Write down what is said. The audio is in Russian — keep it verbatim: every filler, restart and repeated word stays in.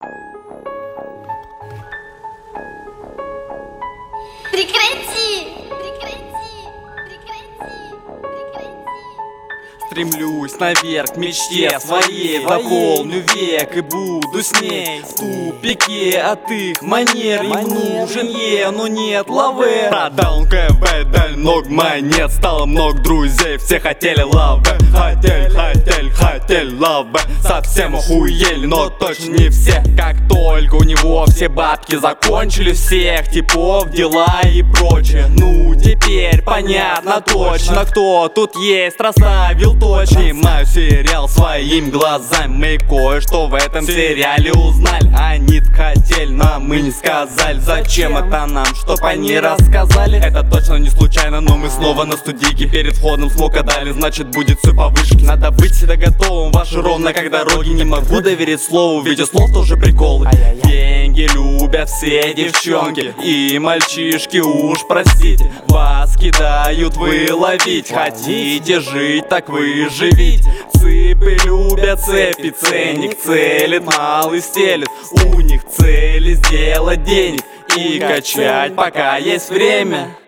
Прекрати! Прекрати! Прекрати! Прекрати! Стремлюсь наверх к мечте своей, дополню век и буду с ней в тупике от их манер. Им нужен Е, но нет лаве. Продал он КВ, дал много монет, стало много друзей, все хотели лаве. Хотели, хотели, хотели лаве, совсем охуели, но точно не все. Как только у него все бабки закончились, всех типов, дела и прочее. Ну теперь понятно точно, кто тут есть, расставил точно. Снимаю сериал своими глазами, мы кое-что в этом сериале узнали. Они хотели, но мы не сказали. Зачем это нам, чтоб они рассказали? Это точно не случайно, но мы снова на студийке. Перед входом смока дали, значит будет все по вышке. Надо быть всегда готовым, ваши ровно как дороги. Не могу доверить слову, видя слов тоже приколы. Деньги любят все девчонки и мальчишки, уж простите. Вас кидают, вы ловить хотите, жить так вы живите. Цыпы любят цепи, ценник целит, малый стелит. У них цели сделать денег и качать, пока есть время.